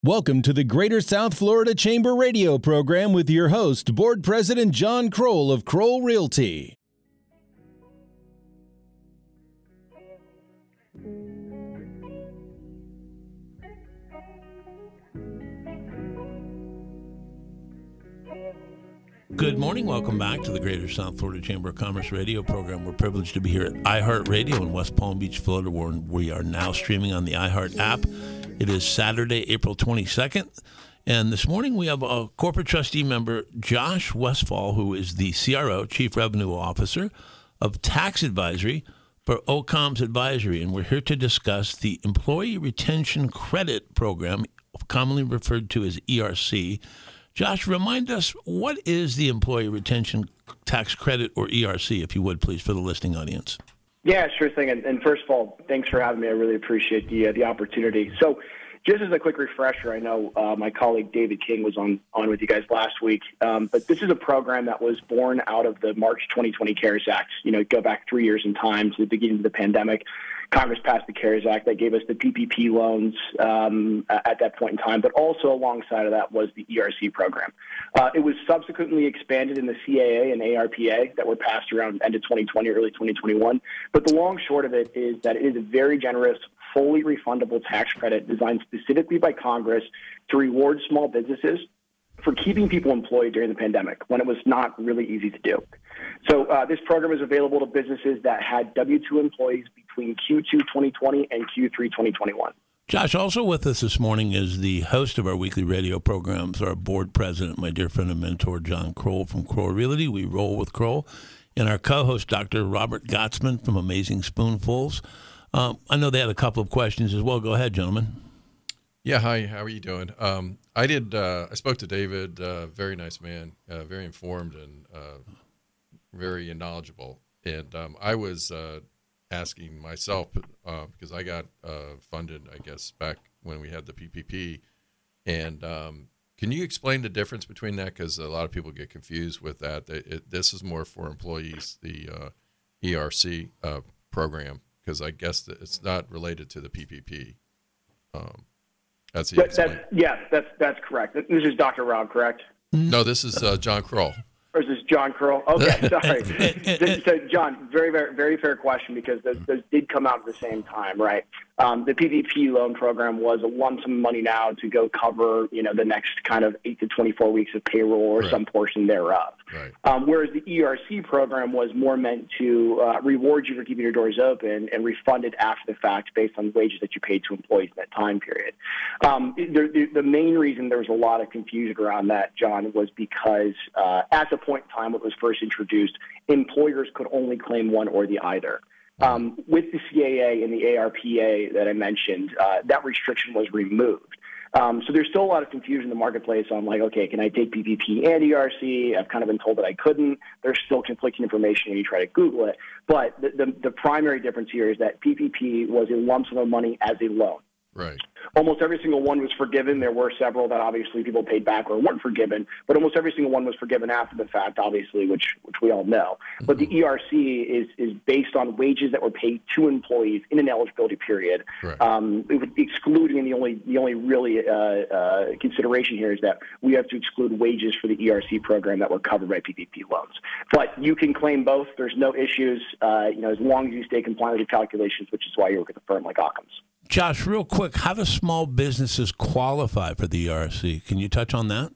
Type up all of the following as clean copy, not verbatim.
Welcome to the Greater South Florida Chamber radio program with your host, Board President John Kroll of Kroll Realty. Good morning. Welcome back to the Greater South Florida Chamber of Commerce radio program. We're privileged to be here at iHeartRadio in West Palm Beach, Florida, where we are now streaming on the iHeart app. It is Saturday, April 22nd, and this morning we have a corporate trustee member, Josh Westfall, who is the CRO, Chief Revenue Officer of Tax Advisory for OCOMS Advisory, and we're here to discuss the Employee Retention Credit Program, commonly referred to as ERC. Josh, remind us, what is the Employee Retention Tax Credit, or ERC, if you would, please, for the listening audience? Yeah, sure thing. And first of all, thanks for having me. I really appreciate the opportunity. So just as a quick refresher, I know my colleague David King was on with you guys last week, but this is a program that was born out of the March 2020 CARES Act. You know, go back 3 years in time to the beginning of the pandemic. Congress passed the CARES Act that gave us the PPP loans at that point in time, but also alongside of that was the ERC program. It was subsequently expanded in the CAA and ARPA that were passed around end of 2020, early 2021. But the long short of it is that it is a very generous, fully refundable tax credit designed specifically by Congress to reward small businesses for keeping people employed during the pandemic when it was not really easy to do. So this program is available to businesses that had W-2 employees between Q2 2020 and Q3 2021. Josh, also with us this morning is the host of our weekly radio programs, our board president, my dear friend and mentor, John Kroll from Kroll Realty. We roll with Kroll. And our co-host, Dr. Robert Gottsman from Amazing Spoonfuls. I know they had a couple of questions as well. Go ahead, gentlemen. Yeah, hi. How are you doing? I spoke to David, very nice man, very informed and very knowledgeable. And I was asking myself, because I got funded, I guess, back when we had the PPP. And can you explain the difference between that? Because a lot of people get confused with that. This is more for employees, the ERC program, because I guess that it's not related to the PPP. That's correct. This is Dr. Rob, correct? No, this is John Kroll. Or is this John Kroll? Okay, sorry. So, John, very, very, very fair question, because those did come out at the same time, right? The PPP loan program was a lump sum of money now to go cover, the next kind of 8 to 24 weeks of payroll or some portion thereof. Right. Whereas the ERC program was more meant to reward you for keeping your doors open and refund it after the fact based on wages that you paid to employees in that time period. The main reason there was a lot of confusion around that, John, was because at the point in time when it was first introduced, employers could only claim one or the other. With the CAA and the ARPA that I mentioned, that restriction was removed. So there's still a lot of confusion in the marketplace on, like, okay, can I take PPP and ERC? I've kind of been told that I couldn't. There's still conflicting information when you try to Google it. But the primary difference here is that PPP was a lump sum of money as a loan. Right. Almost every single one was forgiven. There were several that obviously people paid back or weren't forgiven, but almost every single one was forgiven after the fact, obviously, which we all know. Mm-hmm. But the ERC is based on wages that were paid to employees in an eligibility period. Right. Excluding the only really consideration here is that we have to exclude wages for the ERC program that were covered by PPP loans. But you can claim both. There's no issues, as long as you stay compliant with your calculations, which is why you work at a firm like OCOMS. Josh, real quick, how do small businesses qualify for the ERC? Can you touch on that?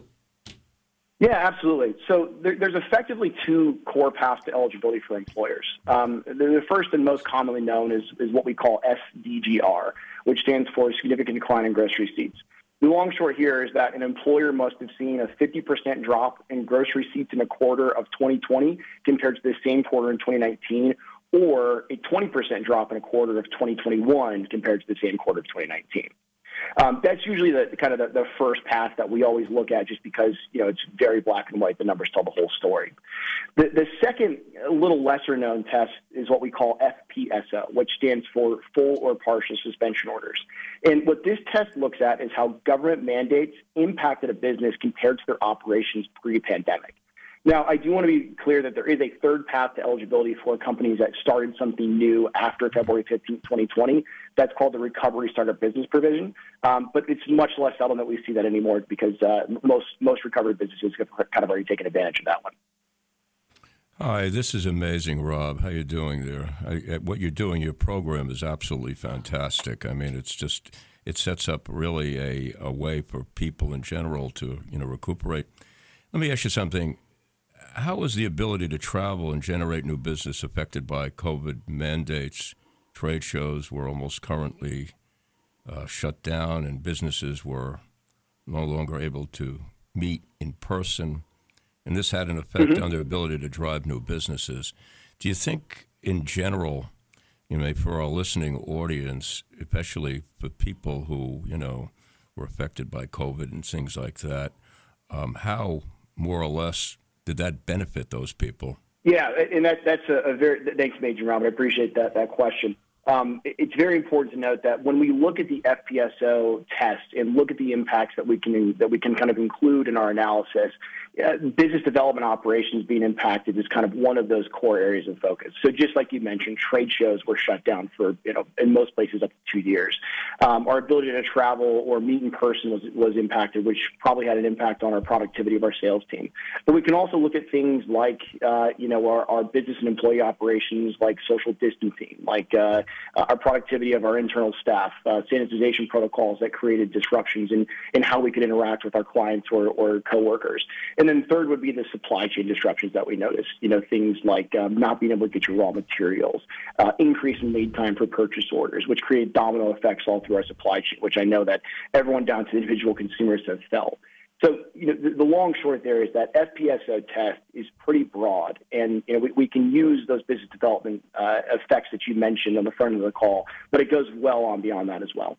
Yeah, absolutely. So there's effectively two core paths to eligibility for employers. The first and most commonly known is what we call SDGR, which stands for Significant Decline in Gross Receipts. The long short here is that an employer must have seen a 50% drop in gross receipts in a quarter of 2020 compared to the same quarter in 2019, or a 20% drop in a quarter of 2021 compared to the same quarter of 2019. That's usually the first path that we always look at, just because it's very black and white. The numbers tell the whole story. The second, a little lesser known test is what we call FPSO, which stands for full or partial suspension orders. And what this test looks at is how government mandates impacted a business compared to their operations pre-pandemic. Now, I do want to be clear that there is a third path to eligibility for companies that started something new after February 15th, 2020. That's called the Recovery Startup Business Provision. But it's much less seldom that we see that anymore because most recovery businesses have kind of already taken advantage of that one. Hi, this is amazing, Rob. How you doing there? What you're doing, your program is absolutely fantastic. I mean, it sets up really a way for people in general to, recuperate. Let me ask you something. How is the ability to travel and generate new business affected by COVID mandates? Trade shows were almost currently shut down, and businesses were no longer able to meet in person. And this had an effect on their ability to drive new businesses. Do you think, in general, for our listening audience, especially for people who, were affected by COVID and things like that, how more or less did that benefit those people? Yeah, and that's a very thanks, Major Rob. I appreciate that question. It's very important to note that when we look at the FPSO test and look at the impacts that we can kind of include in our analysis, business development operations being impacted is kind of one of those core areas of focus. So just like you mentioned, trade shows were shut down for, in most places up to 2 years. Our ability to travel or meet in person was impacted, which probably had an impact on our productivity of our sales team. But we can also look at things like, our business and employee operations, like social distancing, like our productivity of our internal staff, sanitization protocols that created disruptions in how we could interact with our clients or coworkers. And then third would be the supply chain disruptions that we noticed, things like not being able to get your raw materials, increase in lead time for purchase orders, which create domino effects all through our supply chain, which I know that everyone down to individual consumers have felt. So, the long short there is that FPSO test is pretty broad, and we can use those business development effects that you mentioned on the front of the call, but it goes well on beyond that as well.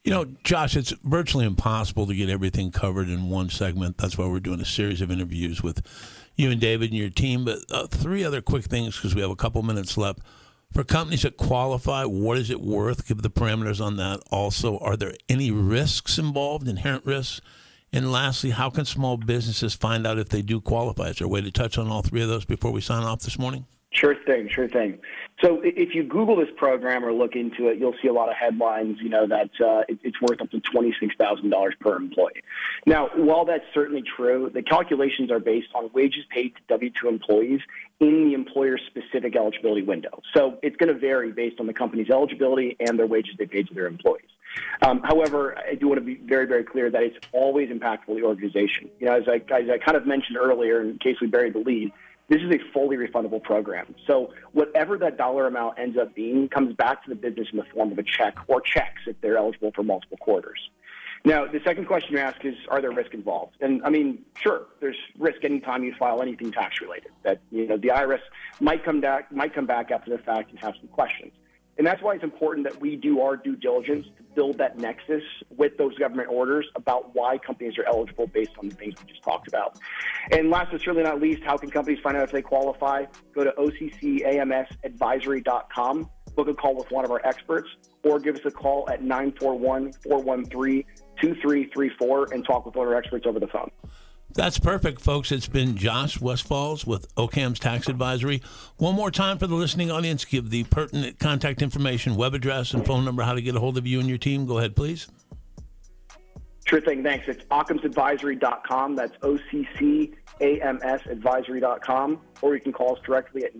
Josh, it's virtually impossible to get everything covered in one segment. That's why we're doing a series of interviews with you and David and your team. But three other quick things, because we have a couple minutes left. For companies that qualify, what is it worth? Give the parameters on that. Also, are there any risks involved, inherent risks? And lastly, how can small businesses find out if they do qualify? Is there a way to touch on all three of those before we sign off this morning? Sure thing. So if you Google this program or look into it, you'll see a lot of headlines, that it's worth up to $26,000 per employee. Now, while that's certainly true, the calculations are based on wages paid to W-2 employees in the employer's specific eligibility window. So it's going to vary based on the company's eligibility and their wages they paid to their employees. However, I do want to be very, very clear that it's always impactful to the organization. As I kind of mentioned earlier, in case we buried the lead, this is a fully refundable program. So whatever that dollar amount ends up being comes back to the business in the form of a check or checks if they're eligible for multiple quarters. Now, the second question you ask is, are there risks involved? And I mean, sure, there's risk anytime you file anything tax related. That the IRS might come back after the fact and have some questions. And that's why it's important that we do our due diligence to build that nexus with those government orders about why companies are eligible based on the things we just talked about. And last but certainly not least, how can companies find out if they qualify? Go to OCCAMSadvisory.com, book a call with one of our experts, or give us a call at 941-413-2334 and talk with one of our experts over the phone. That's perfect, folks. It's been Josh Westfalls with OCAM's Tax Advisory. One more time for the listening audience, give the pertinent contact information, web address, and phone number, how to get a hold of you and your team. Go ahead, please. Sure thing. Thanks. It's OccamsAdvisory.com. That's OCCAMSadvisory.com. Or you can call us directly at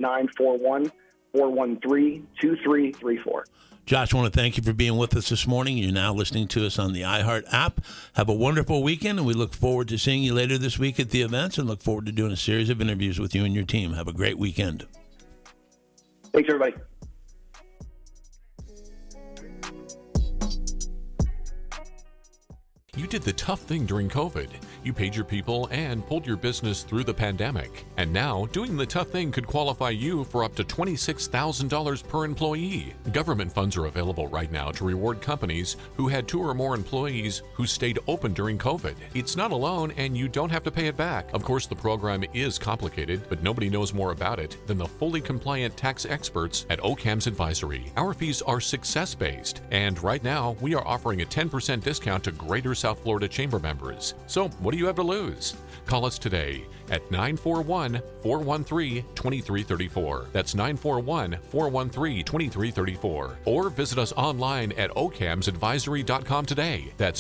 941-413-2334. Josh, I want to thank you for being with us this morning. You're now listening to us on the iHeart app. Have a wonderful weekend, and we look forward to seeing you later this week at the events and look forward to doing a series of interviews with you and your team. Have a great weekend. Thanks, everybody. You did the tough thing during COVID. You paid your people and pulled your business through the pandemic. And now, doing the tough thing could qualify you for up to $26,000 per employee. Government funds are available right now to reward companies who had 2 or more employees who stayed open during COVID. It's not a loan, and you don't have to pay it back. Of course, the program is complicated, but nobody knows more about it than the fully compliant tax experts at OCAM's Advisory. Our fees are success-based, and right now, we are offering a 10% discount to Greater South South Florida Chamber members. So what do you have to lose? Call us today at 941-413-2334. That's 941-413-2334. Or visit us online at occamsadvisory.com today. That's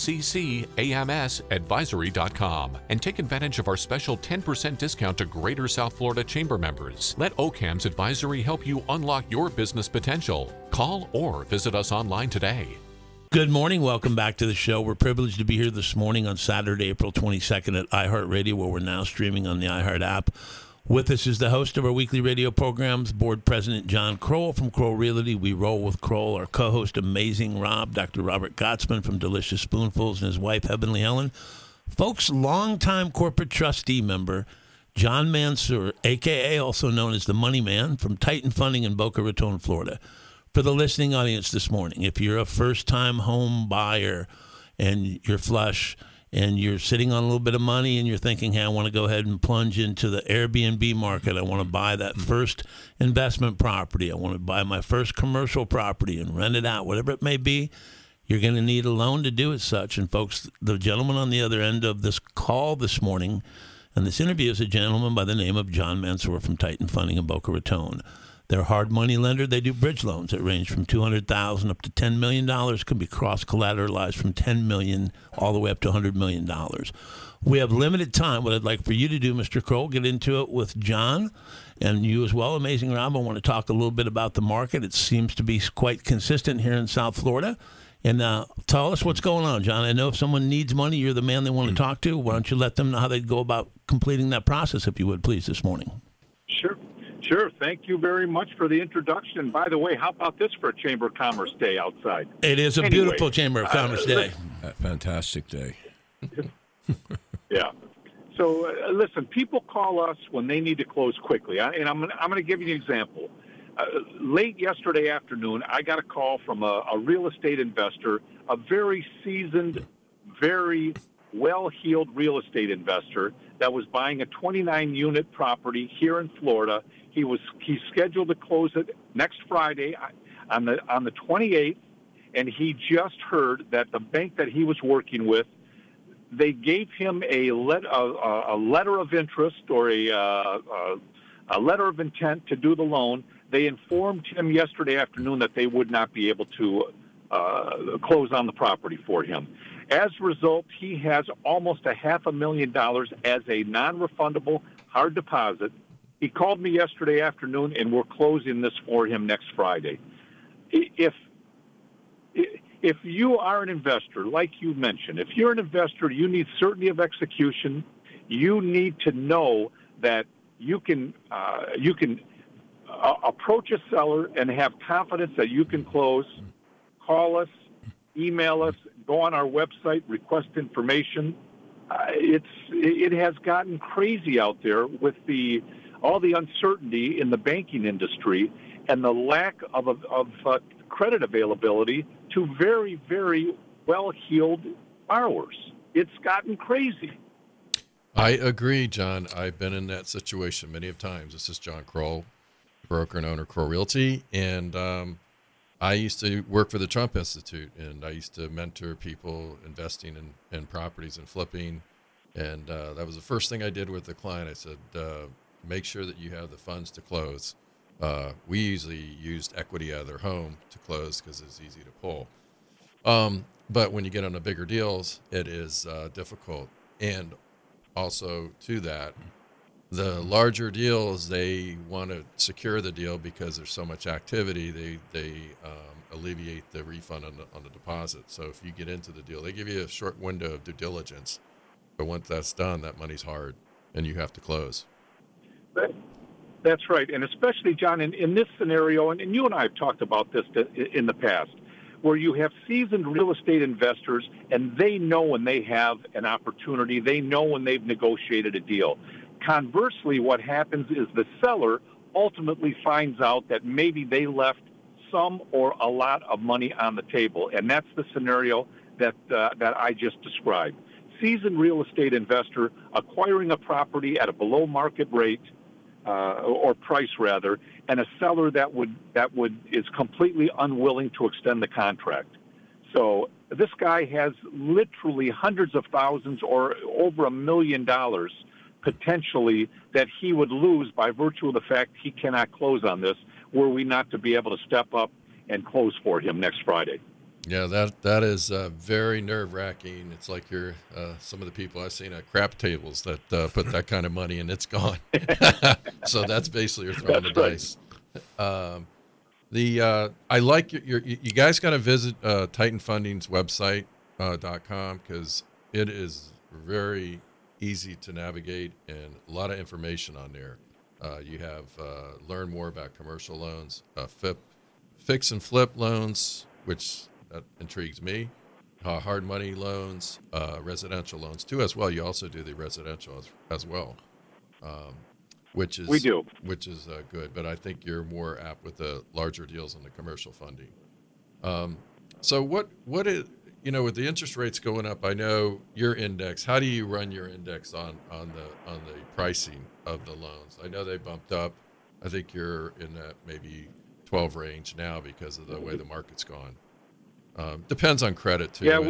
OCCAMSadvisory.com. And take advantage of our special 10% discount to Greater South Florida Chamber members. Let Occam's Advisory help you unlock your business potential. Call or visit us online today. Good morning. Welcome back to the show. We're privileged to be here this morning on Saturday, April 22nd at iHeartRadio, where we're now streaming on the iHeart app. With us is the host of our weekly radio programs, Board President John Kroll from Kroll Realty. We roll with Kroll. Our co-host, Amazing Rob, Dr. Robert Gottsman from Delicious Spoonfuls, and his wife, Heavenly Helen. Folks, longtime corporate trustee member John Mansour, a.k.a. also known as the Money Man, from Titan Funding in Boca Raton, Florida. For the listening audience this morning, if you're a first-time home buyer and you're flush and you're sitting on a little bit of money and you're thinking, hey, I want to go ahead and plunge into the Airbnb market. I want to buy that first investment property. I want to buy my first commercial property and rent it out, whatever it may be. You're going to need a loan to do as such. And, folks, the gentleman on the other end of this call this morning, and this interview is a gentleman by the name of John Mansour from Titan Funding in Boca Raton. They're a hard money lender. They do bridge loans that range from $200,000 up to $10 million. Can be cross-collateralized from $10 million all the way up to $100 million. We have limited time. What I'd like for you to do, Mr. Kroll, get into it with John and you as well, Amazing Rob. I want to talk a little bit about the market. It seems to be quite consistent here in South Florida. And tell us what's going on, John. I know if someone needs money, you're the man they want to talk to. Why don't you let them know how they go about completing that process, if you would, please, this morning. Sure. Thank you very much for the introduction. By the way, how about this for a Chamber of Commerce Day outside? It is a beautiful Chamber of Commerce Day. A fantastic day. Yeah. So, listen, people call us when they need to close quickly. And I'm going to give you an example. Late yesterday afternoon, I got a call from a real estate investor, a very seasoned, very well-heeled real estate investor that was buying a 29-unit property here in Florida. He's scheduled to close it next Friday on the 28th, and he just heard that the bank that he was working with, they gave him a letter of interest or a letter of intent to do the loan. They informed him yesterday afternoon that they would not be able to close on the property for him. As a result, he has almost $500,000 as a non-refundable hard deposit. He called me yesterday afternoon, and we're closing this for him next Friday. If you are an investor, like you mentioned, if you're an investor, you need certainty of execution. You need to know that you can approach a seller and have confidence that you can close. Call us, email us, go on our website, request information. It has gotten crazy out there with all the uncertainty in the banking industry and the lack of credit availability to very, very well-heeled borrowers. It's gotten crazy. I agree, John. I've been in that situation many of times. This is John Kroll, broker and owner, Kroll Realty, and I used to work for the Trump Institute, and I used to mentor people investing in properties and flipping, and that was the first thing I did with the client. I said, make sure that you have the funds to close. We usually used equity out of their home to close because it's easy to pull. But when you get on the bigger deals, it is difficult. And also to that, the larger deals, they want to secure the deal because there's so much activity. They alleviate the refund on the deposit. So if you get into the deal, they give you a short window of due diligence. But once that's done, that money's hard, and you have to close. That's right. And especially, John, in this scenario, and you and I have talked about this in the past, where you have seasoned real estate investors, and they know when they have an opportunity. They know when they've negotiated a deal. Conversely, what happens is the seller ultimately finds out that maybe they left some or a lot of money on the table, and that's the scenario that I just described. Seasoned real estate investor acquiring a property at a below market rate or price rather, and a seller that is completely unwilling to extend the contract. So This guy has literally hundreds of thousands or over $1 million potentially that he would lose by virtue of the fact he cannot close on this, were we not to be able to step up and close for him next Friday. Yeah, that is very nerve-wracking. It's like you're some of the people I've seen at crap tables that put that kind of money and it's gone. So that's basically you're throwing the dice. I like you guys got to visit Titan Funding's website.com because it is very easy to navigate and a lot of information on there. You have learn more about commercial loans, fix and flip loans, which that intrigues me. Hard money loans, residential loans too, as well. You also do the residential as well, which is good. But I think you're more apt with the larger deals on the commercial funding. So what is with the interest rates going up? I know your index. How do you run your index on the pricing of the loans? I know they bumped up. I think you're in that maybe 12 range now because of the way the market's gone. Depends on credit too. Yeah,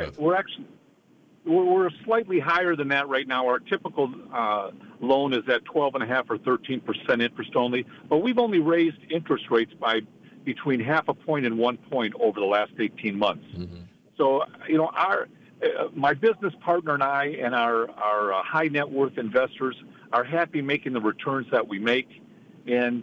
we're slightly higher than that right now. Our typical loan is at 12.5% or 13% interest only, but we've only raised interest rates by between 0.5 point and 1 point over the last 18 months. Mm-hmm. So my business partner and I and our high net worth investors are happy making the returns that we make, and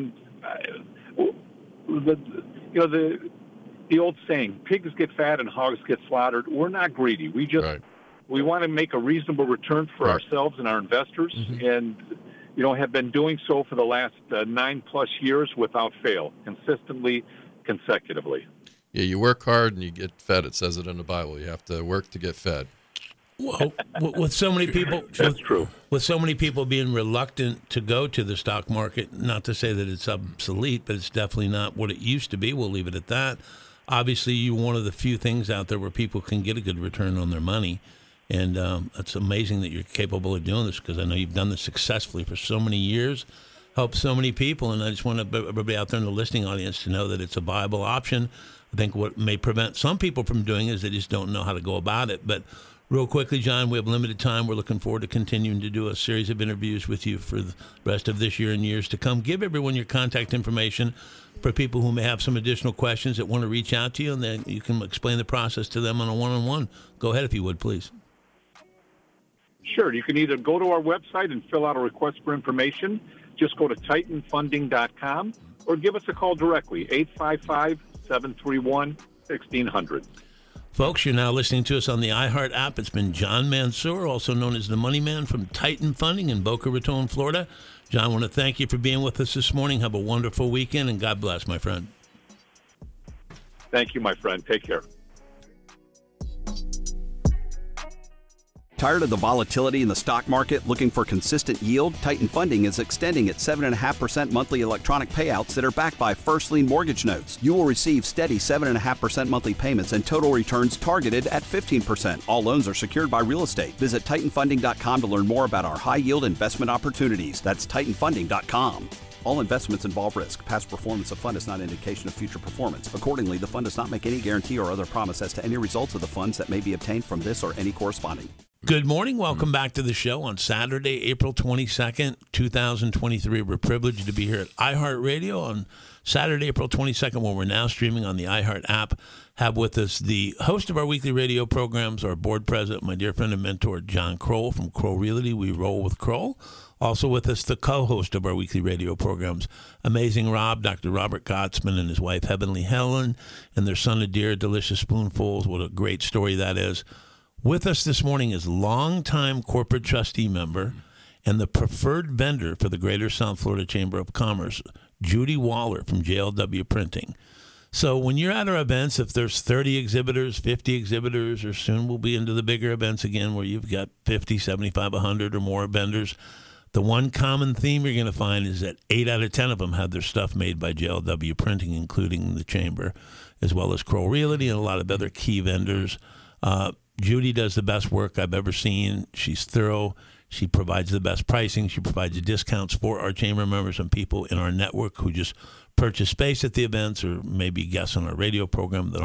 the old saying, pigs get fat and hogs get slaughtered. We're not greedy. We want to make a reasonable return for ourselves and our investors, and have been doing so for the last 9+ years without fail, consistently, consecutively. Yeah, you work hard and you get fed. It says it in the Bible. You have to work to get fed. Well, with so many people, that's true. With so many people being reluctant to go to the stock market, not to say that it's obsolete, but it's definitely not what it used to be. We'll leave it at that. Obviously, you're one of the few things out there where people can get a good return on their money. And it's amazing that you're capable of doing this because I know you've done this successfully for so many years, helped so many people. And I just want everybody out there in the listening audience to know that it's a viable option. I think what may prevent some people from doing it is they just don't know how to go about it. But real quickly, John, we have limited time. We're looking forward to continuing to do a series of interviews with you for the rest of this year and years to come. Give everyone your contact information for people who may have some additional questions that want to reach out to you, and then you can explain the process to them on a one-on-one. Go ahead, if you would, please. Sure. You can either go to our website and fill out a request for information. Just go to TitanFunding.com or give us a call directly, 855-731-1600. Folks, you're now listening to us on the iHeart app. It's been John Mansour, also known as the Money Man from Titan Funding in Boca Raton, Florida. John, I want to thank you for being with us this morning. Have a wonderful weekend, and God bless, my friend. Thank you, my friend. Take care. Tired of the volatility in the stock market? Looking for consistent yield? Titan Funding is extending its 7.5% monthly electronic payouts that are backed by first lien mortgage notes. You will receive steady 7.5% monthly payments and total returns targeted at 15%. All loans are secured by real estate. Visit TitanFunding.com to learn more about our high-yield investment opportunities. That's TitanFunding.com. All investments involve risk. Past performance of fund is not an indication of future performance. Accordingly, the fund does not make any guarantee or other promise as to any results of the funds that may be obtained from this or any corresponding. Good morning. Welcome back to the show on Saturday, April 22nd, 2023. We're privileged to be here at iHeartRadio on Saturday, April 22nd, when we're now streaming on the iHeart app. Have with us the host of our weekly radio programs, our board president, my dear friend and mentor, John Kroll from Kroll Realty. We roll with Kroll. Also with us, the co-host of our weekly radio programs, Amazing Rob, Dr. Robert Gottsman, and his wife, Heavenly Helen, and their son, Adir, Delicious Spoonfuls. What a great story that is. With us this morning is longtime corporate trustee member and the preferred vendor for the Greater South Florida Chamber of Commerce, Judy Waller from JLW Printing. So when you're at our events, if there's 30 exhibitors, 50 exhibitors, or soon we'll be into the bigger events again where you've got 50, 75, 100 or more vendors, the one common theme you're going to find is that 8 out of 10 of them have their stuff made by JLW Printing, including the Chamber, as well as Kroll Realty and a lot of other key vendors. Judy does the best work I've ever seen. She's thorough. She provides the best pricing. She provides discounts for our chamber members and people in our network who just purchase space at the events or maybe guests on our radio program that aren't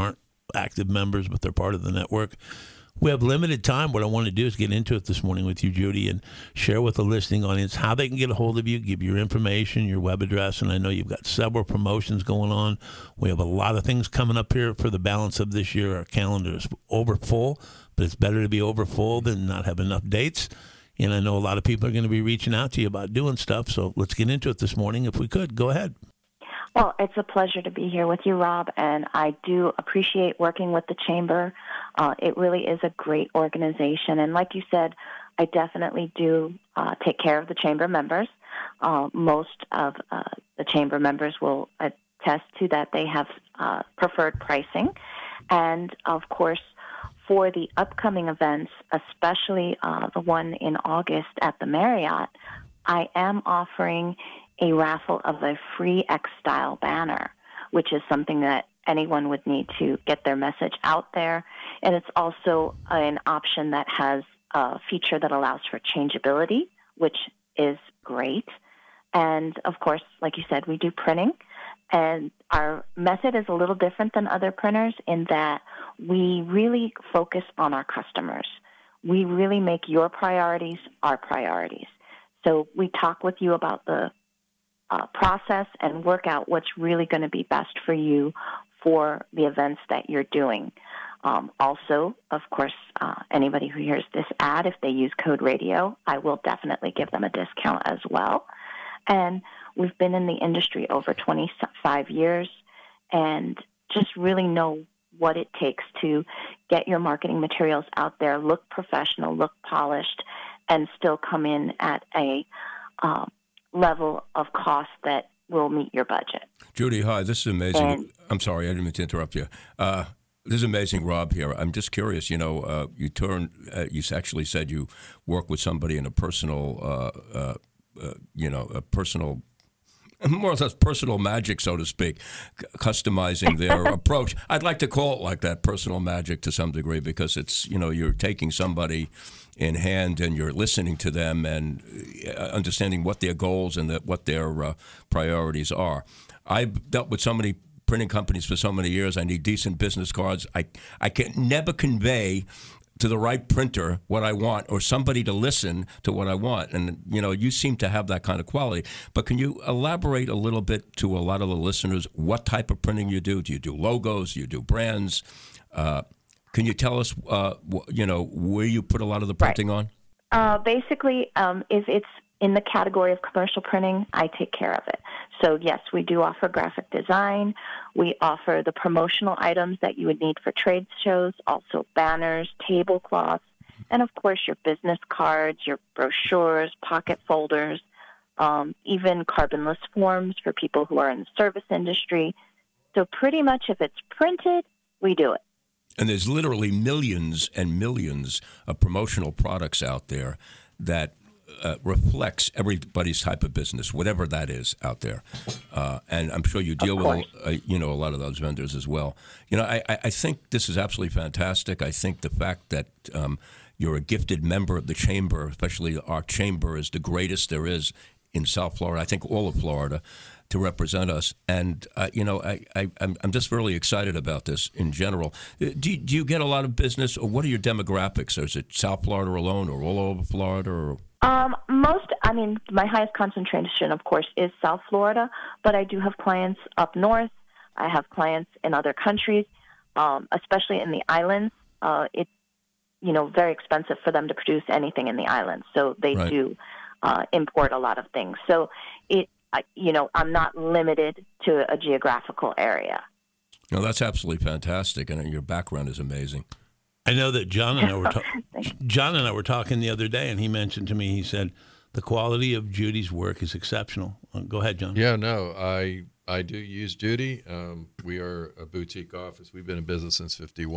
active members, but they're part of the network. We have limited time. What I want to do is get into it this morning with you, Judy, and share with the listening audience how they can get a hold of you, give your information, your web address, and I know you've got several promotions going on. We have a lot of things coming up here for the balance of this year. Our calendar is over full, but it's better to be over full than not have enough dates. And I know a lot of people are going to be reaching out to you about doing stuff, so let's get into it this morning if we could. Go ahead. Well, it's a pleasure to be here with you, Rob, and I do appreciate working with the Chamber. It really is a great organization, and like you said, I definitely do take care of the Chamber members. Most of the Chamber members will attest to that they have preferred pricing, and of course, for the upcoming events, especially the one in August at the Marriott, I am offering a raffle of a free X-Style banner, which is something that anyone would need to get their message out there. And it's also an option that has a feature that allows for changeability, which is great. And, of course, like you said, we do printing. And our method is a little different than other printers in that we really focus on our customers. We really make your priorities our priorities. So we talk with you about the process and work out what's really going to be best for you for the events that you're doing. Also, of course, anybody who hears this ad, if they use code radio, I will definitely give them a discount as well. And we've been in the industry over 25 years and just really know what it takes to get your marketing materials out there, look professional, look polished, and still come in at a level of cost that will meet your budget. Judy, hi. This is amazing. I'm sorry, I didn't mean to interrupt you. This is amazing, Rob. Here, I'm just curious. You know, you actually said you work with somebody in a personal, more or less personal magic, so to speak, customizing their approach. I'd like to call it like that, personal magic to some degree, because it's, you're taking somebody in hand and you're listening to them and understanding what their goals and what their priorities are. I've dealt with so many printing companies for so many years. I need decent business cards. I can never convey to the right printer what I want, or somebody to listen to what I want. And, you seem to have that kind of quality. But can you elaborate a little bit to a lot of the listeners what type of printing you do? Do you do logos? Do you do brands? Can you tell us, where you put a lot of the printing on? Basically, if it's in the category of commercial printing, I take care of it. So, yes, we do offer graphic design. We offer the promotional items that you would need for trade shows, also banners, tablecloths, and, of course, your business cards, your brochures, pocket folders, even carbonless forms for people who are in the service industry. So pretty much if it's printed, we do it. And there's literally millions and millions of promotional products out there that reflects everybody's type of business, whatever that is out there. And I'm sure you deal with, a lot of those vendors as well. I think this is absolutely fantastic. I think the fact that you're a gifted member of the Chamber, especially our Chamber, is the greatest there is in South Florida. I think all of Florida, to represent us. And, I'm just really excited about this in general. Do you get a lot of business, or what are your demographics? Or is it South Florida alone, or all over Florida? Or my highest concentration, of course, is South Florida, but I do have clients up north. I have clients in other countries, especially in the islands. It's, very expensive for them to produce anything in the islands, so they do import a lot of things. So I'm not limited to a geographical area. No, that's absolutely fantastic, and your background is amazing. I know that John and I were talking the other day, and he mentioned to me, he said, the quality of Judy's work is exceptional. Go ahead, John. Yeah, no, I do use Judy. We are a boutique office. We've been in business since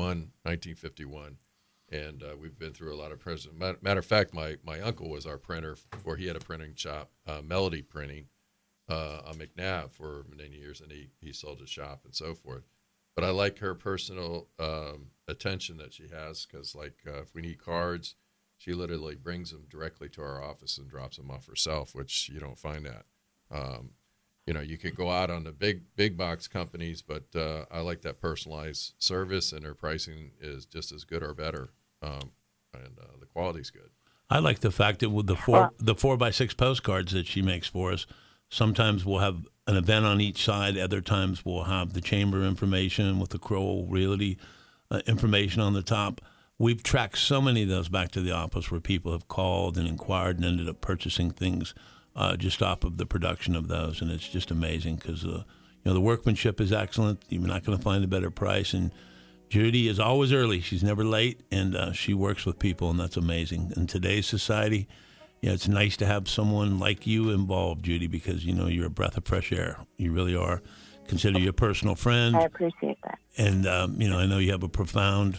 1951, and we've been through a lot of presidents. Matter of fact, my uncle was our printer before he had a printing shop, Melody Printing, on McNabb for many years, and he sold his shop and so forth. But I like her personal attention that she has, because if we need cards, she literally brings them directly to our office and drops them off herself, which you don't find that. You could go out on the big box companies, but I like that personalized service, and their pricing is just as good or better, and the quality's good. I like the fact that with the 4x6 postcards that she makes for us, sometimes we'll have an event on each side. Other times we'll have the chamber information with the Kroll Realty information on the top. We've tracked so many of those back to the office where people have called and inquired and ended up purchasing things just off of the production of those, and it's just amazing because the workmanship is excellent. You're not going to find a better price, and Judy is always early. She's never late, and she works with people, and that's amazing. In today's society, it's nice to have someone like you involved, Judy, because, you're a breath of fresh air. You really are. Consider you a personal friend. I appreciate that. And, I know you have a profound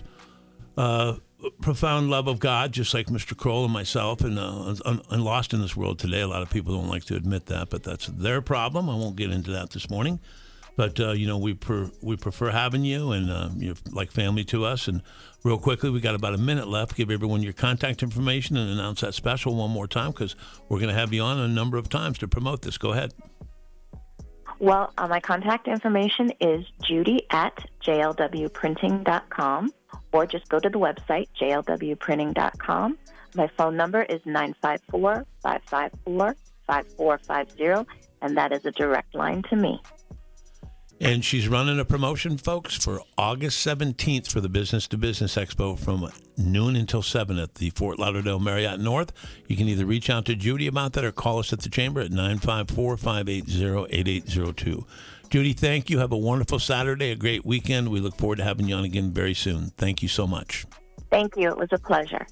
love of God, just like Mr. Kroll and myself, and lost in this world today. A lot of people don't like to admit that, but that's their problem. I won't get into that this morning. But, we prefer having you, and you're like family to us. And real quickly, we got about a minute left. Give everyone your contact information and announce that special one more time, because we're going to have you on a number of times to promote this. Go ahead. Well, my contact information is judy@jlwprinting.com, or just go to the website, jlwprinting.com. My phone number is 954-554-5450, and that is a direct line to me. And she's running a promotion, folks, for August 17th for the Business to Business Expo from noon until 7 at the Fort Lauderdale Marriott North. You can either reach out to Judy about that or call us at the chamber at 954-580-8802. Judy, thank you. Have a wonderful Saturday, a great weekend. We look forward to having you on again very soon. Thank you so much. Thank you. It was a pleasure.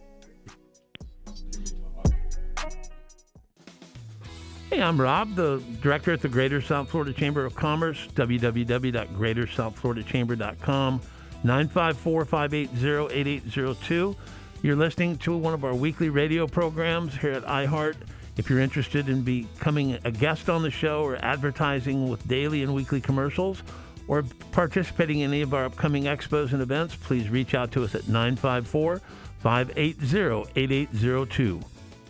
Hey, I'm Rob, the director at the Greater South Florida Chamber of Commerce, www.greatersouthfloridachamber.com, 954-580-8802. You're listening to one of our weekly radio programs here at iHeart. If you're interested in becoming a guest on the show or advertising with daily and weekly commercials or participating in any of our upcoming expos and events, please reach out to us at 954-580-8802.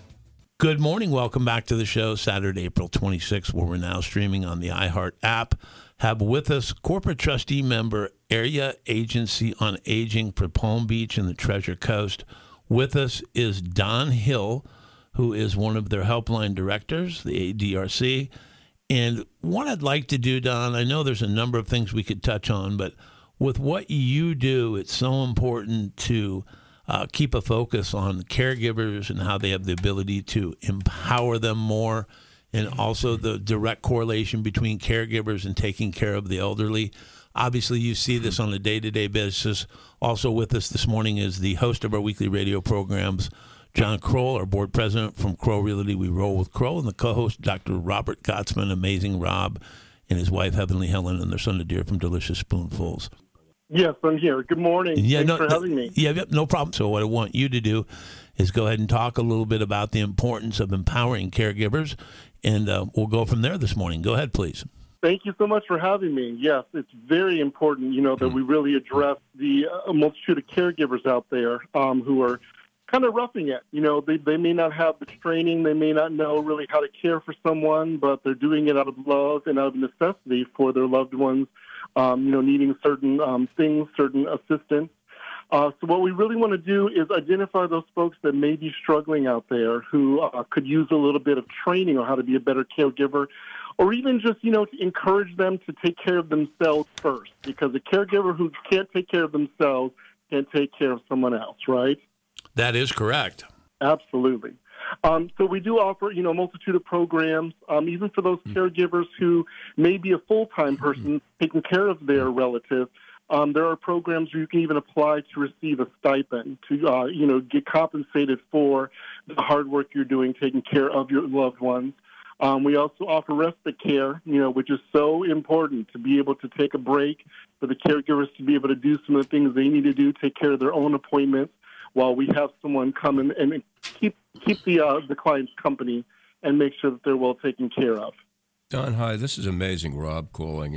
Good morning. Welcome back to the show, Saturday, April 26th, where we're now streaming on the iHeart app. Have with us corporate trustee member, Area Agency on Aging for Palm Beach and the Treasure Coast. With us is Don Hill, who is one of their helpline directors, the ADRC. And what I'd like to do, Don, I know there's a number of things we could touch on, but with what you do, it's so important to keep a focus on caregivers and how they have the ability to empower them more, and also the direct correlation between caregivers and taking care of the elderly. Obviously, you see this on a day-to-day basis. Also with us this morning is the host of our weekly radio programs, John Kroll, our board president from Kroll Realty. We roll with Kroll, and the co-host, Dr. Robert Gottsman, Amazing Rob, and his wife, Heavenly Helen, and their son, Nadir, from Delicious Spoonfuls. Yes, I'm here. Good morning. Thanks for having me. Yeah, no problem. So what I want you to do is go ahead and talk a little bit about the importance of empowering caregivers, and we'll go from there this morning. Go ahead, please. Thank you so much for having me. Yes, it's very important, that we really address the multitude of caregivers out there who are kind of roughing it. They may not have the training, they may not know really how to care for someone, but they're doing it out of love and out of necessity for their loved ones. Needing certain things, certain assistance. So what we really want to do is identify those folks that may be struggling out there who could use a little bit of training on how to be a better caregiver, or even just, to encourage them to take care of themselves first, because a caregiver who can't take care of themselves can't take care of someone else, right? That is correct. Absolutely. So we do offer, a multitude of programs, even for those caregivers who may be a full-time person taking care of their relative. There are programs where you can even apply to receive a stipend to, get compensated for the hard work you're doing taking care of your loved ones. We also offer respite care, which is so important to be able to take a break, for the caregivers to be able to do some of the things they need to do, take care of their own appointments, while we have someone come in and keep the client's company and make sure that they're well taken care of. Don, hi. This is Amazing Rob calling.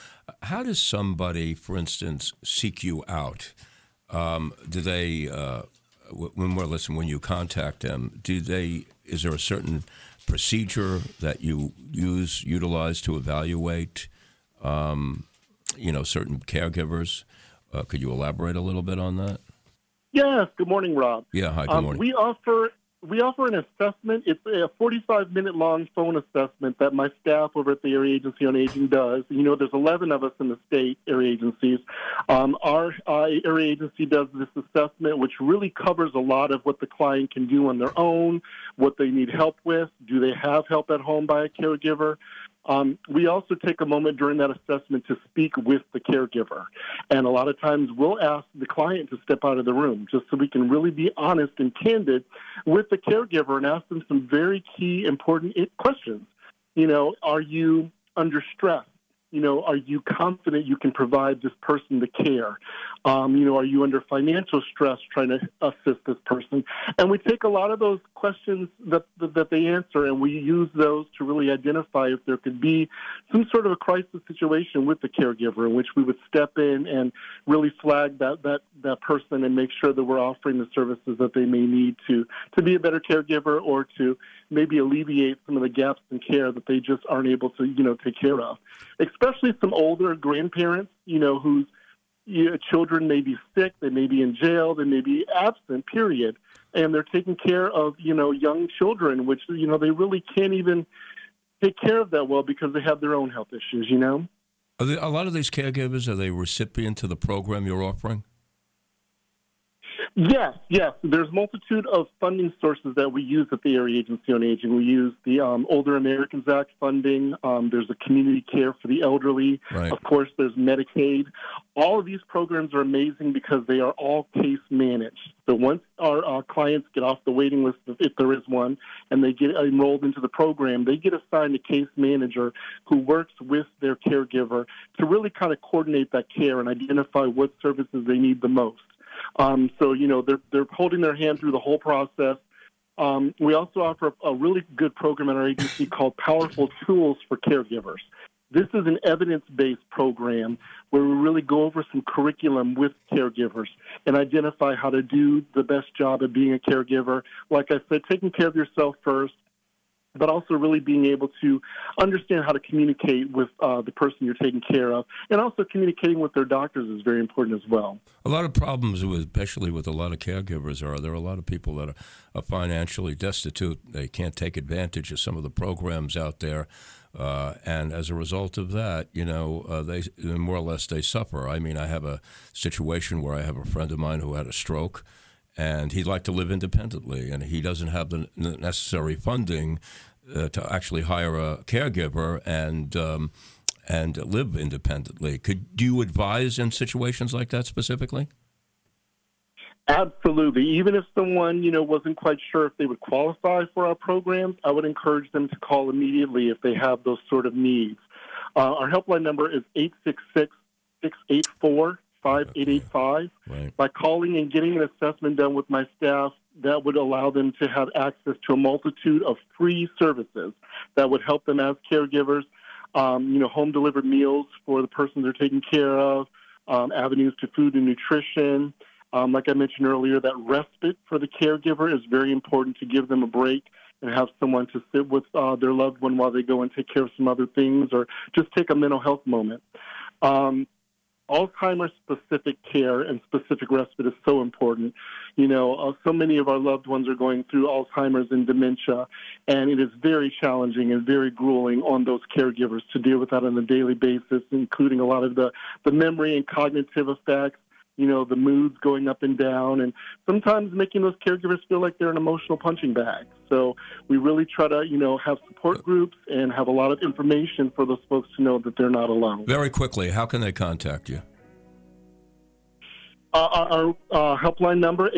How does somebody, for instance, seek you out? Do they, when you contact them, is there a certain procedure that you utilize to evaluate, certain caregivers. Could you elaborate a little bit on that? Yes. Good morning, Rob. Yeah. Hi. Good morning. We offer an assessment. It's a 45-minute long phone assessment that my staff over at the Area Agency on Aging does. There's 11 of us in the state area agencies. Our area agency does this assessment, which really covers a lot of what the client can do on their own, what they need help with. Do they have help at home by a caregiver? We also take a moment during that assessment to speak with the caregiver. And a lot of times we'll ask the client to step out of the room just so we can really be honest and candid with the caregiver and ask them some very key, important questions. Are you under stress? Are you confident you can provide this person the care? Are you under financial stress trying to assist this person? And we take a lot of those questions that they answer, and we use those to really identify if there could be some sort of a crisis situation with the caregiver in which we would step in and really flag that person and make sure that we're offering the services that they may need to be a better caregiver or to maybe alleviate some of the gaps in care that they just aren't able to, take care of. Especially some older grandparents, whose children may be sick, they may be in jail, they may be absent, period. And they're taking care of, young children, which, they really can't even take care of that well because they have their own health issues, Are a lot of these caregivers, are they recipient to the program you're offering? Yes. There's a multitude of funding sources that we use at the Area Agency on Aging. We use the Older Americans Act funding. There's a community care for the elderly. Right. Of course, there's Medicaid. All of these programs are amazing because they are all case managed. So once our clients get off the waiting list, if there is one, and they get enrolled into the program, they get assigned a case manager who works with their caregiver to really kind of coordinate that care and identify what services they need the most. They're holding their hand through the whole process. We also offer a really good program at our agency called Powerful Tools for Caregivers. This is an evidence-based program where we really go over some curriculum with caregivers and identify how to do the best job of being a caregiver. Like I said, taking care of yourself first, but also really being able to understand how to communicate with the person you're taking care of. And also communicating with their doctors is very important as well. A lot of problems, especially with a lot of caregivers, there are a lot of people that are financially destitute. They can't take advantage of some of the programs out there. And as a result of that, they more or less they suffer. I mean, I have a situation where I have a friend of mine who had a stroke, and he'd like to live independently, and he doesn't have the necessary funding to actually hire a caregiver and live independently. Could you advise in situations like that specifically? Absolutely. Even if someone, wasn't quite sure if they would qualify for our programs, I would encourage them to call immediately if they have those sort of needs. Our helpline number is 866-684-5885. Right. By calling and getting an assessment done with my staff, that would allow them to have access to a multitude of free services that would help them as caregivers, home-delivered meals for the person they're taking care of, avenues to food and nutrition. Like I mentioned earlier, that respite for the caregiver is very important to give them a break and have someone to sit with their loved one while they go and take care of some other things or just take a mental health moment. Alzheimer's-specific care and specific respite is so important. So many of our loved ones are going through Alzheimer's and dementia, and it is very challenging and very grueling on those caregivers to deal with that on a daily basis, including a lot of the memory and cognitive effects, the moods going up and down, and sometimes making those caregivers feel like they're an emotional punching bag. So we really try to, have support groups and have a lot of information for those folks to know that they're not alone. Very quickly, how can they contact you? Our helpline number,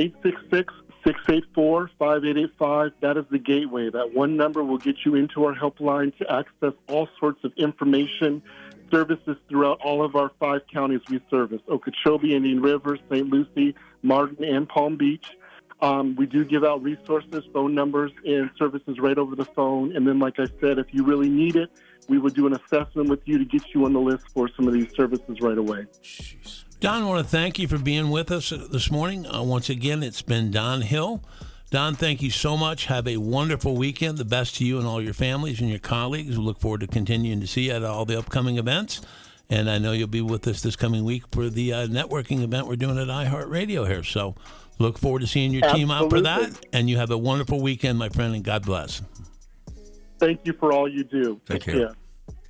866-684-5885. That is the gateway. That one number will get you into our helpline to access all sorts of information, services throughout all of our 5 counties we service: Okeechobee, Indian River, St. Lucie, Martin, and Palm Beach. We do give out resources, phone numbers, and services right over the phone. And then, like I said, if you really need it, we would do an assessment with you to get you on the list for some of these services right away. Don, I want to thank you for being with us this morning. Once again, it's been Don Hill, Don, thank you so much. Have a wonderful weekend. The best to you and all your families and your colleagues. We look forward to continuing to see you at all the upcoming events. And I know you'll be with us this coming week for the networking event we're doing at iHeartRadio here. So look forward to seeing your team out for that. And you have a wonderful weekend, my friend, and God bless. Thank you for all you do. Take care. Yeah.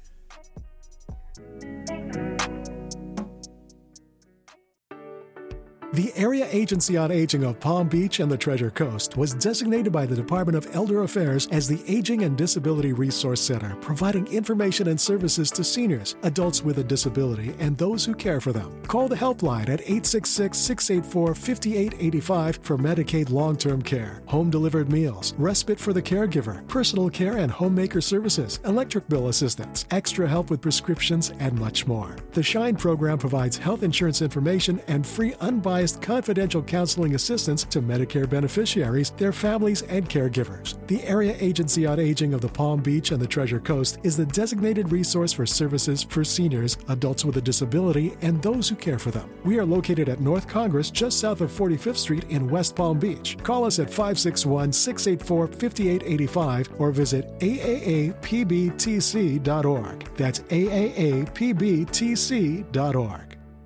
The Area Agency on Aging of Palm Beach and the Treasure Coast was designated by the Department of Elder Affairs as the Aging and Disability Resource Center, providing information and services to seniors, adults with a disability, and those who care for them. Call the helpline at 866-684-5885 for Medicaid long-term care, home-delivered meals, respite for the caregiver, personal care and homemaker services, electric bill assistance, extra help with prescriptions, and much more. The SHINE program provides health insurance information and free unbiased confidential counseling assistance to Medicare beneficiaries, their families, and caregivers. The Area Agency on Aging of the Palm Beach and the Treasure Coast is the designated resource for services for seniors, adults with a disability, and those who care for them. We are located at North Congress, just south of 45th Street in West Palm Beach. Call us at 561-684-5885 or visit AAAPBTC.org. That's AAAPBTC.org.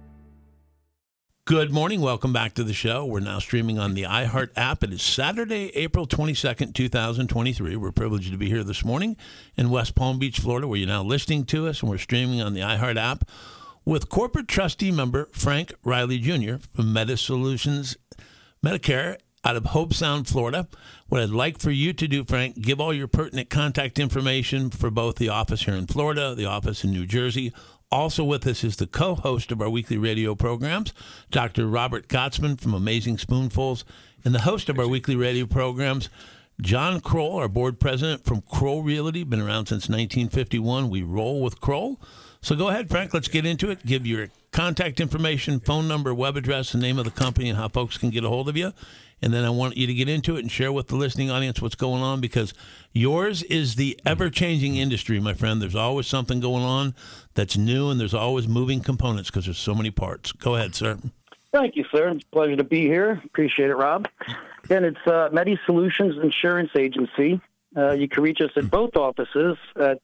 Good morning. Welcome back to the show. We're now streaming on the iHeart app. It is Saturday, April 22nd, 2023. We're privileged to be here this morning in West Palm Beach, Florida, where you're now listening to us, and we're streaming on the iHeart app with corporate trustee member Frank Riley Jr. from Medicare out of Hobe Sound, Florida. What I'd like for you to do, Frank, give all your pertinent contact information for both the office here in Florida, the office in New Jersey. Also with us is the co-host of our weekly radio programs, Dr. Robert Gottesman from Amazing Spoonfuls, and the host of our weekly radio programs, John Kroll, our board president from Kroll Realty, been around since 1951. We roll with Kroll. So go ahead, Frank, let's get into it. Give your contact information, phone number, web address, the name of the company, and how folks can get a hold of you. And then I want you to get into it and share with the listening audience what's going on, because yours is the ever-changing industry, my friend. There's always something going on that's new, and there's always moving components because there's so many parts. Go ahead, sir. Thank you, sir. It's a pleasure to be here. Appreciate it, Rob. Again, it's Medi Solutions Insurance Agency. You can reach us at both offices at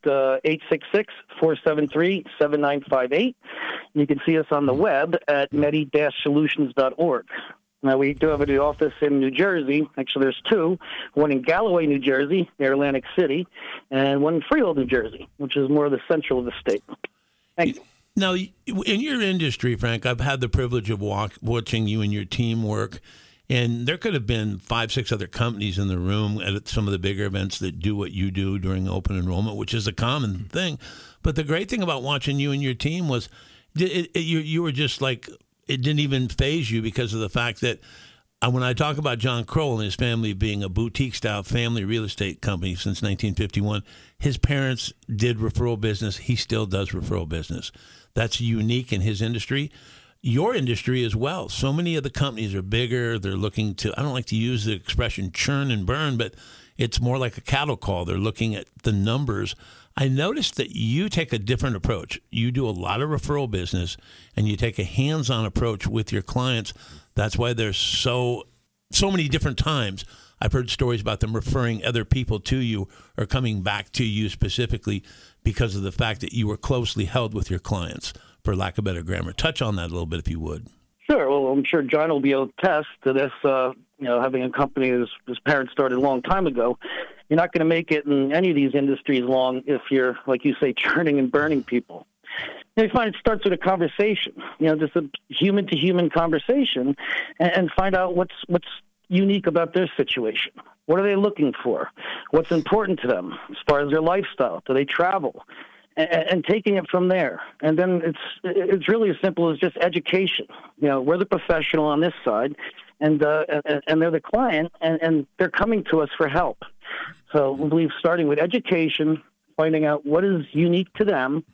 866-473-7958. You can see us on the web at medi-solutions.org. Now, we do have an office in New Jersey. Actually, there's two. One in Galloway, New Jersey, near Atlantic City, and one in Freehold, New Jersey, which is more the central of the state. Thank you. Now, in your industry, Frank, I've had the privilege of watching you and your team work, and there could have been 5, 6 other companies in the room at some of the bigger events that do what you do during open enrollment, which is a common thing. But the great thing about watching you and your team was you were just like, it didn't even faze you because of the fact that when I talk about John Kroll and his family being a boutique-style family real estate company since 1951, his parents did referral business. He still does referral business. That's unique in his industry. Your industry as well. So many of the companies are bigger. They're looking to, I don't like to use the expression churn and burn, but it's more like a cattle call. They're looking at the numbers. I noticed that you take a different approach. You do a lot of referral business, and you take a hands-on approach with your clients. That's why there's so many different times I've heard stories about them referring other people to you or coming back to you specifically because of the fact that you were closely held with your clients, for lack of better grammar. Touch on that a little bit if you would. Sure. Well, I'm sure John will be able to attest to this. Having a company his parents started a long time ago, you're not going to make it in any of these industries long if you're, like you say, churning and burning people. You find it starts with a conversation, just a human-to-human conversation, and find out what's unique about their situation. What are they looking for? What's important to them as far as their lifestyle? Do they travel? And taking it from there. And then it's really as simple as just education. We're the professional on this side, and they're the client, and they're coming to us for help. So we believe starting with education, finding out what is unique to them,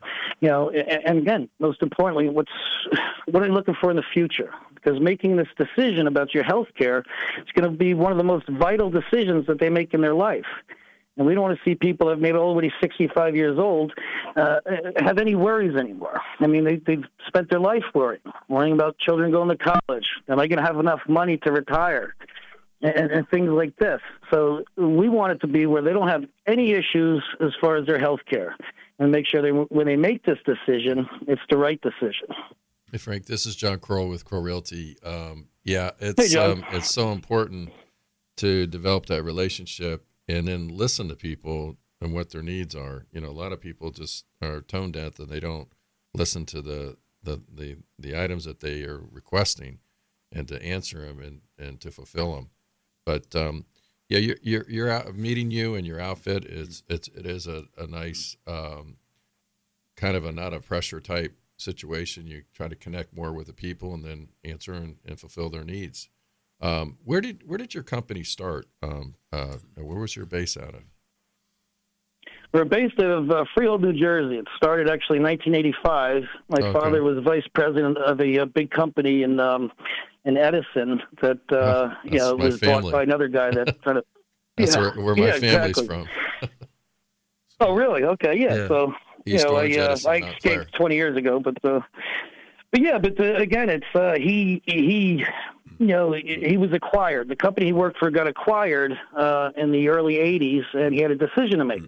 and again, most importantly, what are they looking for in the future? Because making this decision about your health care is going to be one of the most vital decisions that they make in their life. And we don't want to see people that maybe already 65 years old have any worries anymore. I mean, they've spent their life worrying about children going to college. Am I going to have enough money to retire? and things like this. So we want it to be where they don't have any issues as far as their health care, and make sure when they make this decision, it's the right decision. Hey, Frank, this is John Kroll with Kroll Realty. It's so important to develop that relationship and then listen to people and what their needs are. You know, a lot of people just are tone deaf and they don't listen to the items that they are requesting and to answer them and to fulfill them. But you're out meeting you and your outfit it is a nice kind of a not a pressure type situation. You try to connect more with the people and then answer and fulfill their needs. Where did your company start? Where was your base out of? We're based out of Freehold, New Jersey. It started actually in 1985. My father was vice president of a big company in Edison that was bought by another guy that kind of. That's where my family's from. Oh, really? Okay, yeah. So Edison, I escaped 20 years ago, but again, it's he was acquired. The company he worked for got acquired in the early 80s, and he had a decision to make.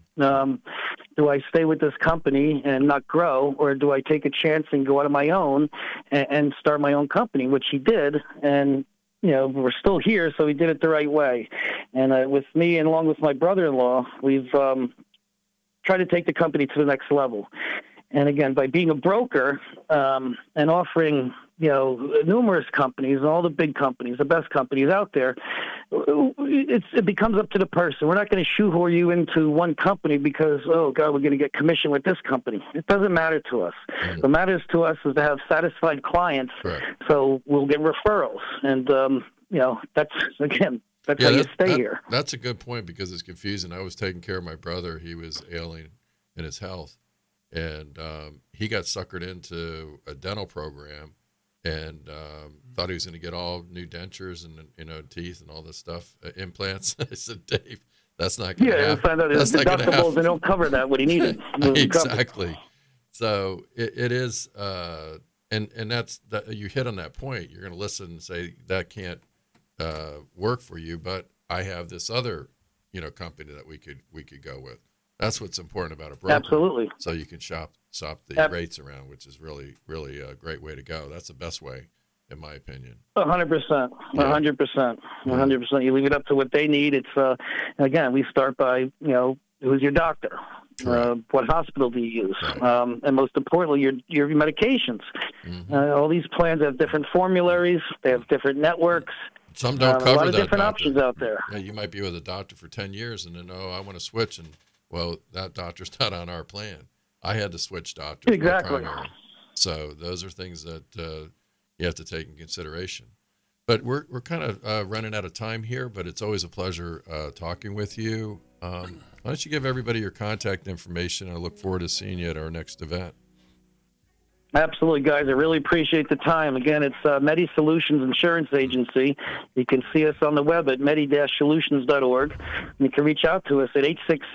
Do I stay with this company and not grow, or do I take a chance and go out on my own and start my own company, which he did. And, we're still here, so he did it the right way. And with me and along with my brother-in-law, we've tried to take the company to the next level. And again, by being a broker and offering, numerous companies, all the big companies, the best companies out there, it becomes up to the person. We're not going to shoehorn you into one company because, oh, God, we're going to get commission with this company. It doesn't matter to us. Mm-hmm. What matters to us is to have satisfied clients, right. So we'll get referrals. And, that's how you stay here. That's a good point because it's confusing. I was taking care of my brother. He was ailing in his health, and he got suckered into a dental program and thought he was going to get all new dentures and teeth and all this stuff, implants. I said, Dave, that's not going to happen. Yeah, that's not going to happen. They don't cover that, what he needed. Exactly. So it is, and that's that. You hit on that point. You're going to listen and say that can't work for you, but I have this other, company that we could go with. That's what's important about a broker. Absolutely. So you can shop the rates around, which is really, really a great way to go. That's the best way, in my opinion. 100%. 100%. You leave it up to what they need. It's again, we start by who's your doctor. What hospital do you use? Right. And most importantly, your medications. Mm-hmm. All these plans have different formularies. They have different networks. Some don't cover a lot of that different doctor. Options out there. Yeah, you might be with a doctor for 10 years and then, I want to switch. And, well, that doctor's not on our plan. I had to switch doctors. Exactly. So those are things that you have to take in consideration. But we're kind of running out of time here, but it's always a pleasure talking with you. Why don't you give everybody your contact information? I look forward to seeing you at our next event. Absolutely, guys. I really appreciate the time. Again, it's Medi Solutions Insurance Agency. You can see us on the web at medi-solutions.org. You can reach out to us at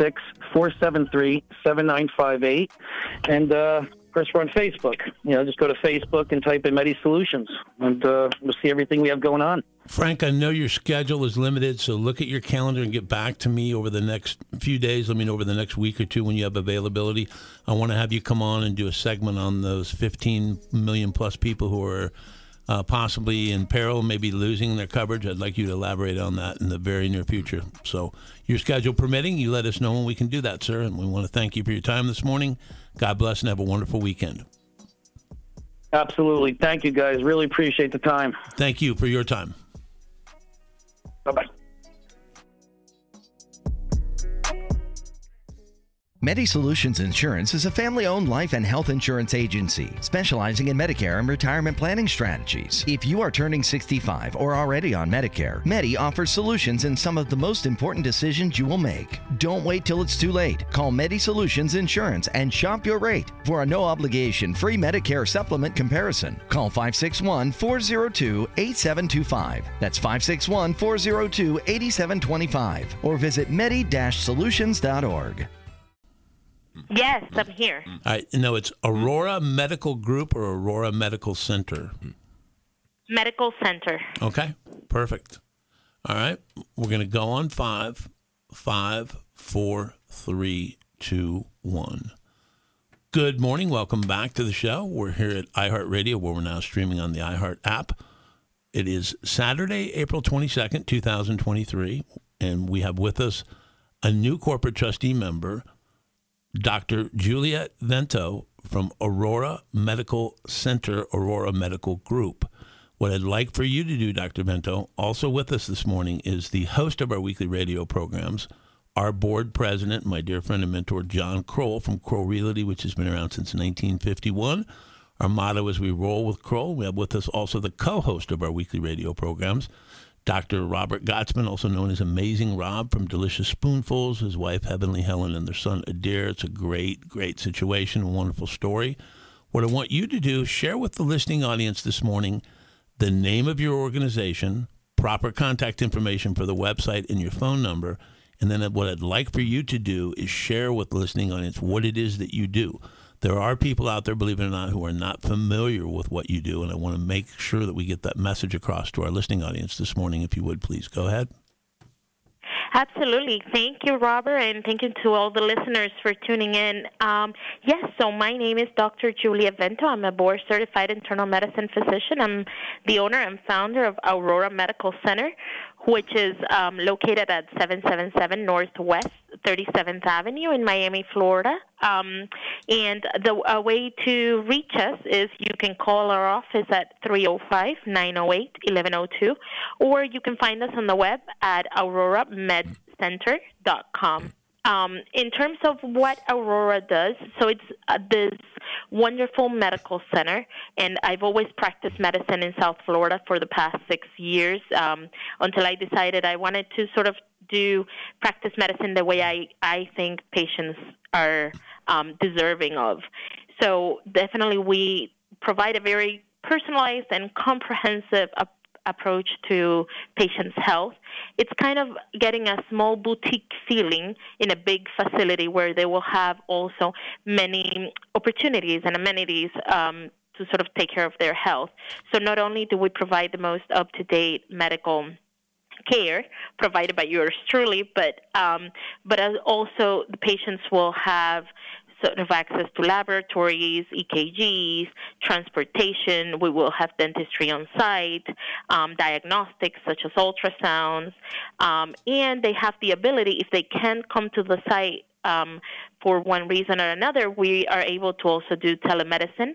866-473-7958. And, of course, we're on Facebook. Just go to Facebook and type in Medi Solutions, and we'll see everything we have going on. Frank, I know your schedule is limited, so look at your calendar and get back to me over the next few days. Over the next week or two when you have availability. I want to have you come on and do a segment on those 15 million plus people who are possibly in peril, maybe losing their coverage. I'd like you to elaborate on that in the very near future. So your schedule permitting, you let us know when we can do that, sir. And we want to thank you for your time this morning. God bless and have a wonderful weekend. Absolutely. Thank you, guys. Really appreciate the time. Thank you for your time. Bye-bye. Medi Solutions Insurance is a family-owned life and health insurance agency specializing in Medicare and retirement planning strategies. If you are turning 65 or already on Medicare, Medi offers solutions in some of the most important decisions you will make. Don't wait till it's too late. Call Medi Solutions Insurance and shop your rate for a no-obligation free Medicare supplement comparison. Call 561-402-8725. That's 561-402-8725. Or visit medi-solutions.org. Yes, I'm here. I know it's Aurora Medical Group or Aurora Medical Center. Medical Center. Okay, perfect. All right. We're going to go on 5, 5, 4, 3, 2, 1. Good morning. Welcome back to the show. We're here at iHeartRadio, where we're now streaming on the iHeart app. It is Saturday, April 22nd, 2023, and we have with us a new corporate trustee member, Dr. Juliet Vento from Aurora Medical Center, Aurora Medical Group. What I'd like for you to do, Dr. Vento, also with us this morning, is the host of our weekly radio programs, our board president, my dear friend and mentor, John Kroll from Kroll Realty, which has been around since 1951. Our motto is we roll with Kroll. We have with us also the co-host of our weekly radio programs, Dr. Robert Gottsman, also known as Amazing Rob from Delicious Spoonfuls, his wife, Heavenly Helen, and their son, Adair. It's a great, great situation, a wonderful story. What I want you to do, share with the listening audience this morning the name of your organization, proper contact information for the website, and your phone number. And then what I'd like for you to do is share with the listening audience what it is that you do. There are people out there, believe it or not, who are not familiar with what you do, and I want to make sure that we get that message across to our listening audience this morning. If you would, please go ahead. Absolutely. Thank you, Robert, and thank you to all the listeners for tuning in. Yes, so my name is Dr. Julia Vento. I'm a board-certified internal medicine physician. I'm the owner and founder of Aurora Medical Center, which is located at 777 Northwest 37th Avenue in Miami, Florida. And the way to reach us is you can call our office at 305-908-1102, or you can find us on the web at auroramedcenter.com. In terms of what Aurora does, so it's this wonderful medical center, and I've always practiced medicine in South Florida for the past 6 years until I decided I wanted to sort of practice medicine the way I think patients are deserving of. So definitely we provide a very personalized and comprehensive approach to patients' health. It's kind of getting a small boutique feeling in a big facility where they will have also many opportunities and amenities to sort of take care of their health. So not only do we provide the most up-to-date medical care provided by yours truly, but also the patients will have sort of access to laboratories, EKGs, transportation. We will have dentistry on site, diagnostics such as ultrasounds, and they have the ability, if they can't come to the site for one reason or another, we are able to also do telemedicine,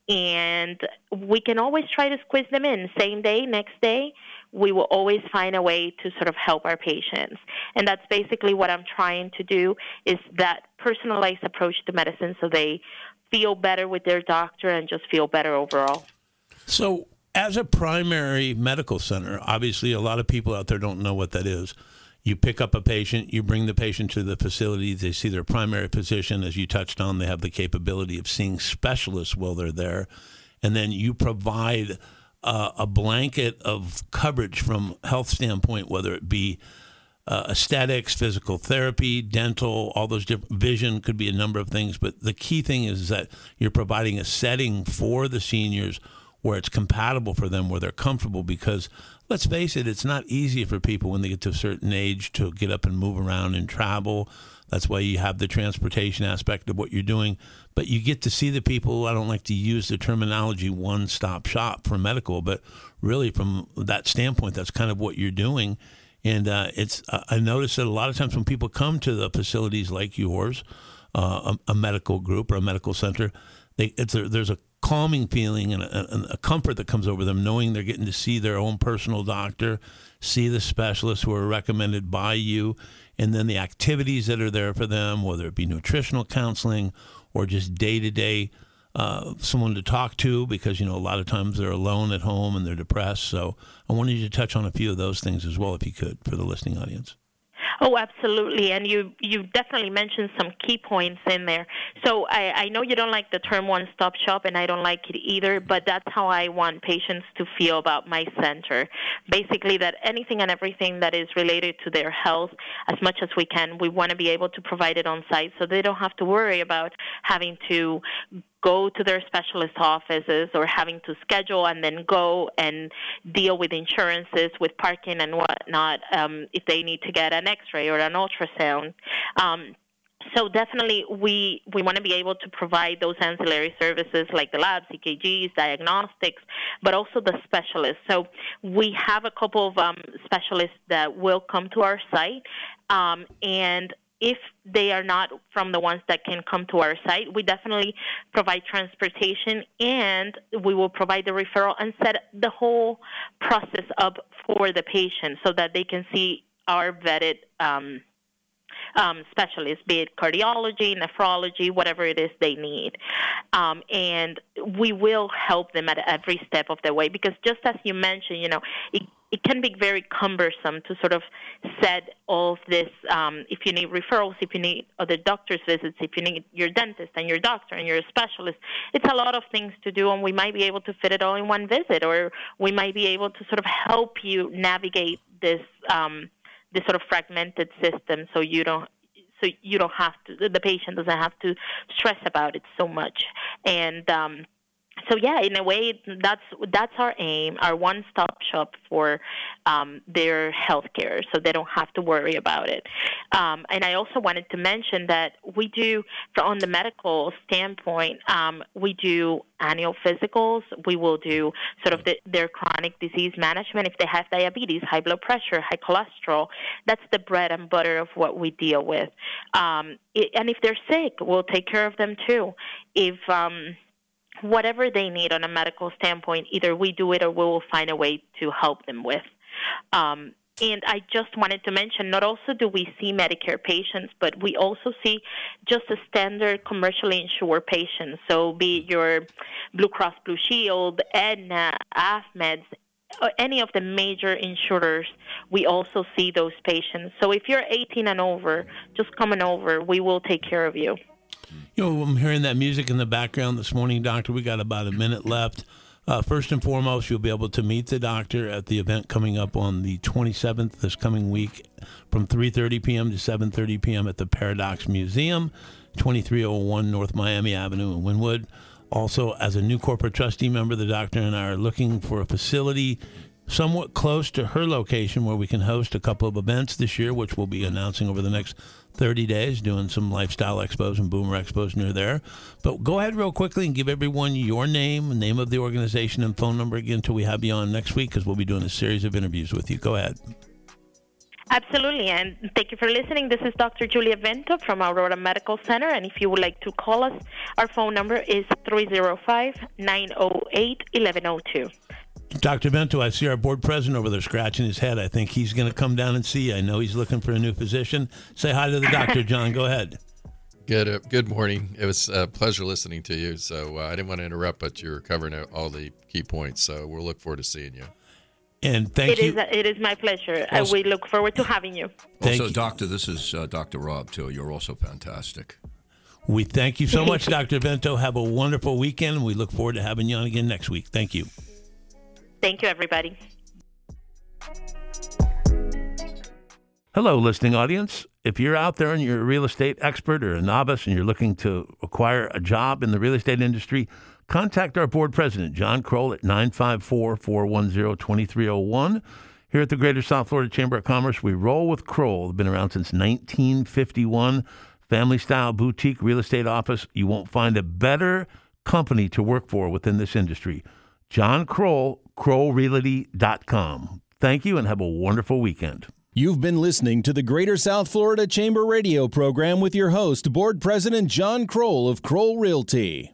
and we can always try to squeeze them in, same day, next day. We will always find a way to sort of help our patients. And that's basically what I'm trying to do, is that personalized approach to medicine so they feel better with their doctor and just feel better overall. So as a primary medical center, obviously a lot of people out there don't know what that is. You pick up a patient, you bring the patient to the facility, they see their primary physician. As you touched on, they have the capability of seeing specialists while they're there. And then you provide a blanket of coverage from health standpoint, whether it be aesthetics, physical therapy, dental, all those different, vision, could be a number of things. But the key thing is that you're providing a setting for the seniors where it's compatible for them, where they're comfortable, because let's face it, it's not easy for people when they get to a certain age to get up and move around and travel. That's why you have the transportation aspect of what you're doing. But you get to see the people. I don't like to use the terminology one-stop shop for medical, but really from that standpoint, that's kind of what you're doing. And I notice that a lot of times when people come to the facilities like yours, a medical group or a medical center, there's a calming feeling and a comfort that comes over them, knowing they're getting to see their own personal doctor, see the specialists who are recommended by you, and then the activities that are there for them, whether it be nutritional counseling or just day-to-day someone to talk to, because, a lot of times they're alone at home and they're depressed. So I wanted you to touch on a few of those things as well, if you could, for the listening audience. Oh, absolutely. And you definitely mentioned some key points in there. So I know you don't like the term one-stop shop, and I don't like it either, but that's how I want patients to feel about my center. Basically, that anything and everything that is related to their health, as much as we can, we want to be able to provide it on site so they don't have to worry about having to go to their specialist offices or having to schedule and then go and deal with insurances, with parking and whatnot, if they need to get an X-ray or an ultrasound. So definitely we want to be able to provide those ancillary services like the labs, EKGs, diagnostics, but also the specialists. So we have a couple of specialists that will come to our site, and if they are not from the ones that can come to our site, we definitely provide transportation, and we will provide the referral and set the whole process up for the patient so that they can see our vetted specialists, be it cardiology, nephrology, whatever it is they need. And we will help them at every step of the way, because just as you mentioned, it can be very cumbersome to sort of set all of this, if you need referrals, if you need other doctor's visits, if you need your dentist and your doctor and your specialist. It's a lot of things to do, and we might be able to fit it all in one visit, or we might be able to sort of help you navigate this sort of fragmented system so you don't have to, the patient doesn't have to stress about it so much. And so, yeah, in a way, that's our aim, our one-stop shop for their health care, so they don't have to worry about it. And I also wanted to mention that we do, on the medical standpoint, we do annual physicals. We will do sort of their chronic disease management. If they have diabetes, high blood pressure, high cholesterol, that's the bread and butter of what we deal with. And if they're sick, we'll take care of them too. If whatever they need on a medical standpoint, either we do it or we will find a way to help them with. And I just wanted to mention, not also do we see Medicare patients, but we also see just a standard commercially insured patients. So be it your Blue Cross Blue Shield, Aetna, AFMEDS, or any of the major insurers, we also see those patients. So if you're 18 and over, just coming over, we will take care of you. I'm hearing that music in the background this morning, Doctor. We got about a minute left. First and foremost, you'll be able to meet the doctor at the event coming up on the 27th this coming week from 3:30 p.m. to 7:30 p.m. at the Paradox Museum, 2301 North Miami Avenue in Wynwood. Also, as a new corporate trustee member, the doctor and I are looking for a facility somewhat close to her location where we can host a couple of events this year, which we'll be announcing over the next 30 days, doing some lifestyle expos and boomer expos near there. But go ahead real quickly and give everyone your name of the organization, and phone number again until we have you on next week, because we'll be doing a series of interviews with you. Go ahead. Absolutely, and thank you for listening. This is Dr. Julia Vento from Aurora Medical Center, and if you would like to call us, our phone number is 305-908-1102. Dr. Vento, I see our board president over there scratching his head. I think he's going to come down and see you. I know he's looking for a new physician. Say hi to the doctor, John. Go ahead. Good morning. It was a pleasure listening to you. So I didn't want to interrupt, but you're covering all the key points. So we'll look forward to seeing you. And thank you. It is my pleasure. We look forward to having you. Also, Doctor, this is Dr. Rob, too. You're also fantastic. We thank you so much, Dr. Vento. Have a wonderful weekend. We look forward to having you on again next week. Thank you. Thank you, everybody. Hello, listening audience. If you're out there and you're a real estate expert or a novice and you're looking to acquire a job in the real estate industry, contact our board president, John Kroll, at 954-410-2301. Here at the Greater South Florida Chamber of Commerce, we roll with Kroll. They've been around since 1951. Family-style boutique real estate office. You won't find a better company to work for within this industry. John Kroll, KrollRealty.com. Thank you and have a wonderful weekend. You've been listening to the Greater South Florida Chamber radio program with your host, Board President John Kroll of Kroll Realty.